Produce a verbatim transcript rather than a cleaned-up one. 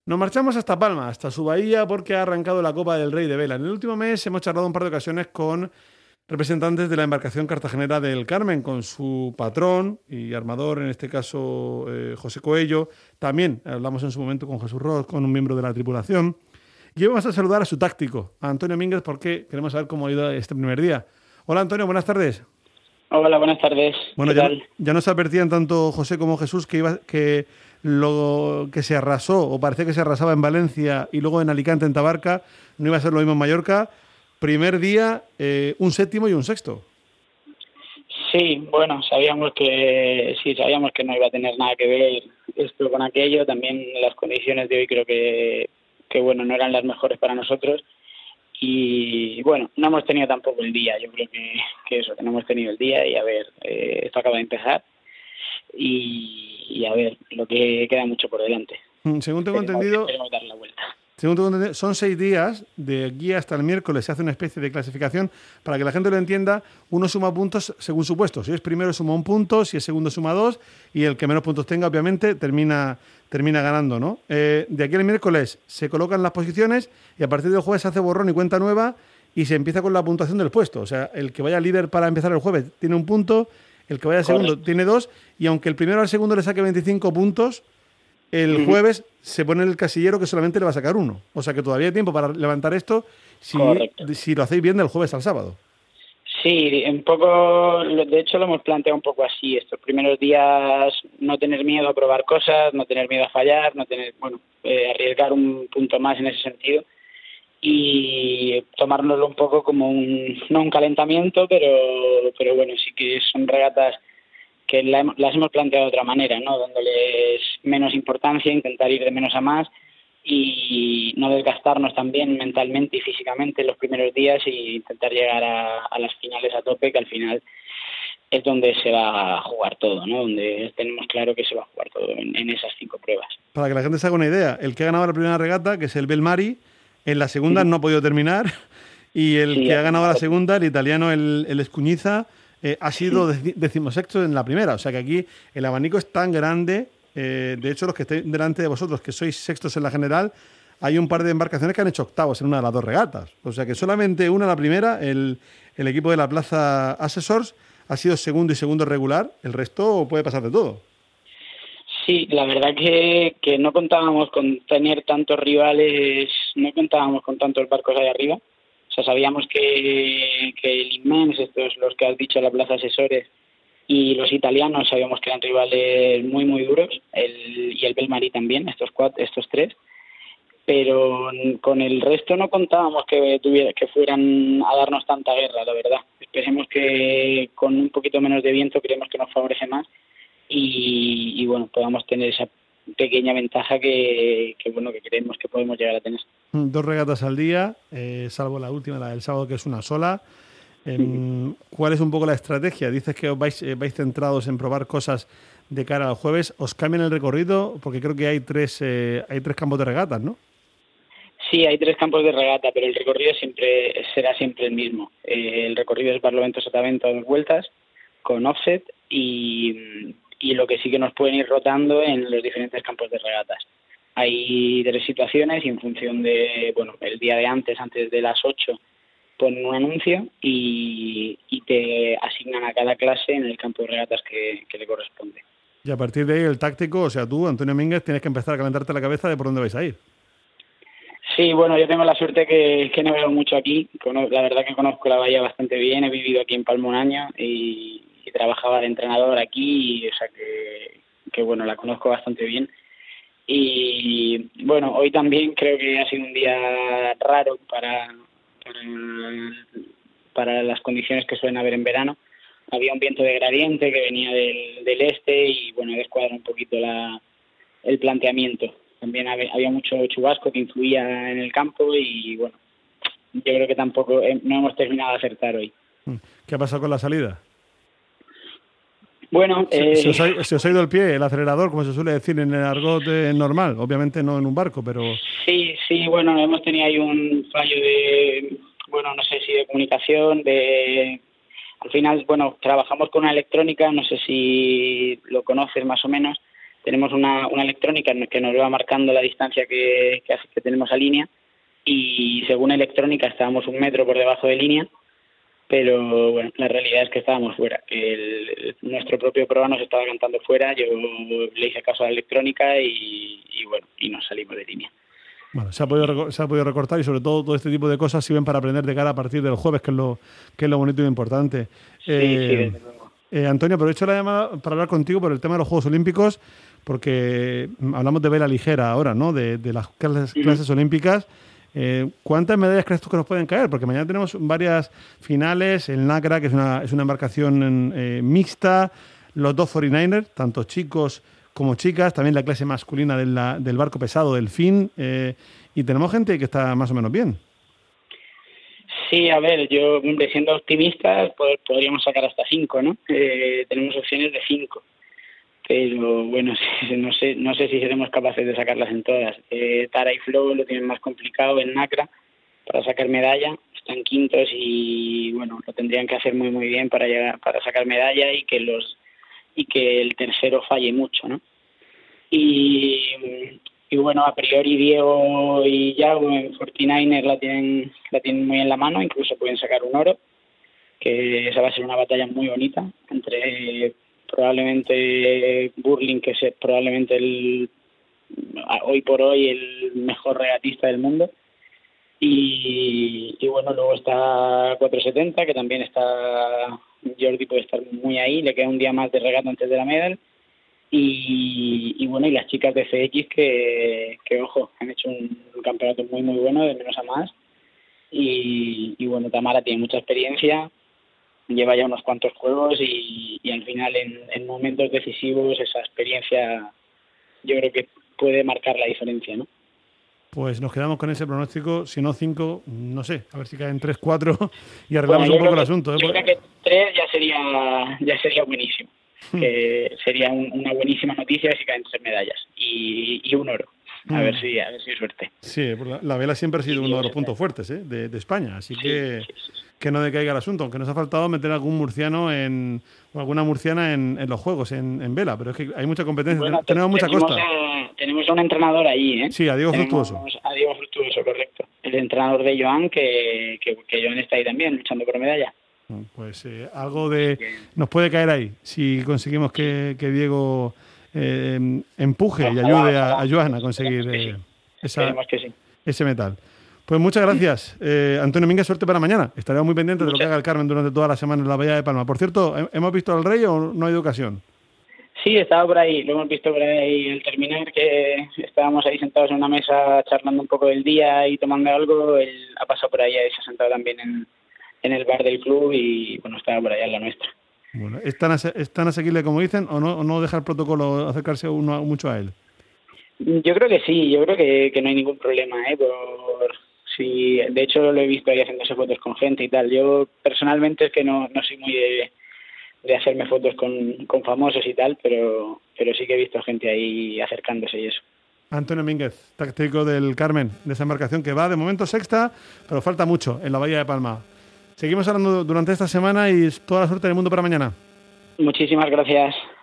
Nos marchamos hasta Palma, hasta su bahía, porque ha arrancado la Copa del Rey de Vela. En el último mes hemos charlado un par de ocasiones con representantes de la embarcación cartagenera del Carmen, con su patrón y armador, en este caso eh, José Coello. También hablamos en su momento con Jesús Ross, con un miembro de la tripulación. Y hoy vamos a saludar a su táctico, a Antonio Mínguez, porque queremos saber cómo ha ido este primer día. Hola Antonio, buenas tardes. Hola, buenas tardes. Bueno, ¿Qué ya, tal? ya nos advertían tanto José como Jesús que iba que lo que se arrasó, o parecía que se arrasaba en Valencia y luego en Alicante, en Tabarca, no iba a ser lo mismo en Mallorca. Primer día, eh, un séptimo y un sexto. Sí, bueno, sabíamos que sí, sabíamos que no iba a tener nada que ver esto con aquello. También las condiciones de hoy creo que, que bueno, no eran las mejores para nosotros. Y bueno, no hemos tenido tampoco el día. Yo creo que, que eso, que no hemos tenido el día y a ver, eh, esto acaba de empezar y, y a ver, lo que queda mucho por delante. Mm, Según tengo Esperemos, entendido, esperemos dar la vuelta. según tengo entendido, son seis días, de aquí hasta el miércoles se hace una especie de clasificación. Para que la gente lo entienda, uno suma puntos según su puesto. Si es primero suma un punto, si es segundo suma dos, y el que menos puntos tenga, obviamente, termina, termina ganando, ¿no? Eh, de aquí al miércoles se colocan las posiciones y a partir del jueves se hace borrón y cuenta nueva y se empieza con la puntuación del puesto. O sea, el que vaya líder para empezar el jueves tiene un punto, el que vaya segundo Correcto. tiene dos, y aunque el primero al segundo le saque veinticinco puntos, el Ujú. jueves se pone en el casillero que solamente le va a sacar uno. O sea que todavía hay tiempo para levantar esto si, Correcto. si lo hacéis bien del jueves al sábado. Sí, un poco, lo- de hecho lo hemos planteado un poco así, estos primeros días no tener miedo a probar cosas, no tener miedo a fallar, no tener, bueno, eh, arriesgar un punto más en ese sentido y tomárnoslo un poco como un, no un calentamiento, pero, pero bueno, sí que son regatas que la hemos- las hemos planteado de otra manera, ¿no? Dándoles menos importancia, intentar ir de menos a más y no desgastarnos también mentalmente y físicamente en los primeros días y intentar llegar a, a las finales a tope, que al final es donde se va a jugar todo, ¿no? Donde tenemos claro que se va a jugar todo en, en esas cinco pruebas. Para que la gente se haga una idea, el que ha ganado la primera regata, que es el Belmari, en la segunda no ha podido terminar, y el Sí, que ha al ganado la final, segunda, el italiano, el, el Escuñiza, eh, ha sido deci- decimosexto en la primera. O sea que aquí el abanico es tan grande. Eh, de hecho, los que estén delante de vosotros, que sois sextos en la general, hay un par de embarcaciones que han hecho octavos en una de las dos regatas. O sea que solamente una, la primera, el, el equipo de la Plaza Assessors, ha sido segundo y segundo regular. El resto puede pasar de todo. sí, la verdad que, que no contábamos con tener tantos rivales, no contábamos con tantos barcos ahí arriba. O sea, sabíamos que, que el Inmens, estos los que has dicho, la Plaza Asesores, y los italianos sabíamos que eran rivales muy, muy duros, el, y el Belmari también, estos cuatro, estos tres, pero con el resto no contábamos que, tuviera, que fueran a darnos tanta guerra, la verdad. Esperemos que con un poquito menos de viento creemos que nos favorece más y, y bueno, podamos tener esa pequeña ventaja que, que bueno que creemos que podemos llegar a tener. Mm, Dos regatas al día, eh, salvo la última, la del sábado, que es una sola. Em, ¿Cuál es un poco la estrategia? Dices que os vais, eh, vais centrados en probar cosas de cara al jueves. ¿Os cambian el recorrido? Porque creo que hay tres, eh, hay tres campos de regatas, ¿no? Sí, hay tres campos de regata, pero el recorrido siempre será siempre el mismo. Eh, el recorrido es Barlovento-Sotavento a dos vueltas, con offset, y, y lo que sí que nos pueden ir rotando en los diferentes campos de regatas. Hay tres situaciones y en función de, bueno, el día de antes, antes de las ocho, ponen un anuncio y, y te asignan a cada clase en el campo de regatas que, que le corresponde. Y a partir de ahí el táctico, o sea, tú, Antonio Mínguez, tienes que empezar a calentarte la cabeza de por dónde vais a ir. Sí, bueno, yo tengo la suerte que, que no veo mucho aquí. Cono- La verdad que conozco la bahía bastante bien. He vivido aquí en Palma un año y, y trabajaba de entrenador aquí, y, o sea que, que bueno, la conozco bastante bien. Y bueno, hoy también creo que ha sido un día raro para, para, para las condiciones que suelen haber en verano. Había un viento de gradiente que venía del, del este y bueno, descuadra un poquito la, el planteamiento. También había, había mucho chubasco que influía en el campo y bueno, yo creo que tampoco eh, no hemos terminado de acertar hoy. Mm. ¿Qué ha pasado con la salida? Bueno, Se, se eh, os ha, se os ha ido el pie, el acelerador, como se suele decir en el argot eh, normal. Obviamente no en un barco, pero... sí, sí, bueno, hemos tenido ahí un fallo de, bueno, no sé si de comunicación, de, al final, bueno, trabajamos con una electrónica, no sé si lo conoces más o menos, tenemos una, una electrónica que nos va marcando la distancia que, que, que tenemos a línea, y según electrónica estábamos un metro por debajo de línea, pero bueno, la realidad es que estábamos fuera, que el, el, nuestro propio programa nos estaba cantando fuera. Yo le hice caso a la electrónica y, y bueno, y nos salimos de línea. Bueno, se ha podido se ha podido recortar, y sobre todo todo este tipo de cosas sirven para aprender de cara a partir del jueves, que es lo que es lo bonito y importante. Sí, eh, sí, desde luego. Eh, Antonio, aprovecho la llamada para hablar contigo por el tema de los Juegos Olímpicos, porque hablamos de vela ligera ahora, ¿no? De, de las clases, uh-huh. clases olímpicas. Eh, ¿Cuántas medallas crees tú que nos pueden caer? Porque mañana tenemos varias finales. El NACRA, que es una, es una embarcación eh, mixta, los dos cuarenta y nueve ers, tanto chicos como chicas, también la clase masculina de la, del barco pesado, Delfín, eh, y tenemos gente que está más o menos bien. Sí, a ver, yo, hombre, siendo optimistas, pues, podríamos sacar hasta cinco, ¿no? Eh, tenemos opciones de cinco, pero bueno, no sé, no sé si seremos capaces de sacarlas en todas. Eh, Tara y Flo lo tienen más complicado en NACRA para sacar medalla, están quintos y bueno, lo tendrían que hacer muy muy bien para llegar, para sacar medalla y que los y que el tercero falle mucho, ¿no? Y, y bueno, a priori Diego y Yago en cuarenta y nueve ers la tienen, la tienen muy en la mano, incluso pueden sacar un oro, que esa va a ser una batalla muy bonita entre probablemente Burling, que es probablemente el hoy por hoy el mejor regatista del mundo, y, y bueno, luego está cuatrocientos setenta, que también está Jordi, puede estar muy ahí, le queda un día más de regata antes de la medal, y, y bueno, y las chicas de C X que, que ojo, han hecho un, un campeonato muy muy bueno, de menos a más, y, y bueno, Tamara tiene mucha experiencia, lleva ya unos cuantos juegos y, y al final en, en momentos decisivos esa experiencia yo creo que puede marcar la diferencia, ¿no? Pues nos quedamos con ese pronóstico, si no cinco, no sé, a ver si caen tres, cuatro y arreglamos bueno, un poco que, el asunto. ¿eh? Yo creo que tres ya sería ya sería buenísimo, hmm. que sería un, una buenísima noticia si caen tres medallas y, y un oro. A hmm. ver si a ver si hay suerte. Sí, la, la vela siempre ha sido sí, uno de los puntos fuertes ¿eh? de, de España, así sí, que sí, sí. que no decaiga el asunto, aunque nos ha faltado meter algún murciano en, o alguna murciana en, en los juegos, en, en vela, pero es que hay mucha competencia, bueno, tenemos mucha costa. A, tenemos a un entrenador ahí, ¿eh? Sí, a Diego tenemos Fructuoso. A Diego Fructuoso, correcto. El entrenador de Joan, que, que, que Joan está ahí también, luchando por medalla. Pues eh, algo de nos puede caer ahí, si conseguimos que, que Diego eh, empuje y ayude a, a Joan a conseguir eh, esa, que sí. ese metal. Pues muchas gracias, eh, Antonio Mínguez, suerte para mañana. Estaremos muy pendientes de lo que haga el Carmen durante toda la semana en la Bahía de Palma. Por cierto, ¿hemos visto al Rey o no ha habido ocasión? Sí, estaba por ahí, lo hemos visto por ahí al terminar, que estábamos ahí sentados en una mesa charlando un poco del día y tomando algo. Él ha pasado por ahí, se ha sentado también en, en el bar del club y bueno, estaba por allá en la nuestra. Bueno, ¿es tan, ase- es tan asequible como dicen o no, o no deja el protocolo acercarse uno a, mucho a él? Yo creo que sí, yo creo que, que no hay ningún problema, ¿eh? Por... Sí, de hecho lo he visto ahí haciéndose fotos con gente y tal. Yo personalmente es que no, no soy muy de, de hacerme fotos con, con famosos y tal, pero, pero sí que he visto gente ahí acercándose y eso. Antonio Mínguez, táctico del Carmen, de esa embarcación que va de momento sexta, pero falta mucho en la Bahía de Palma. Seguimos hablando durante esta semana y toda la suerte del mundo para mañana. Muchísimas gracias.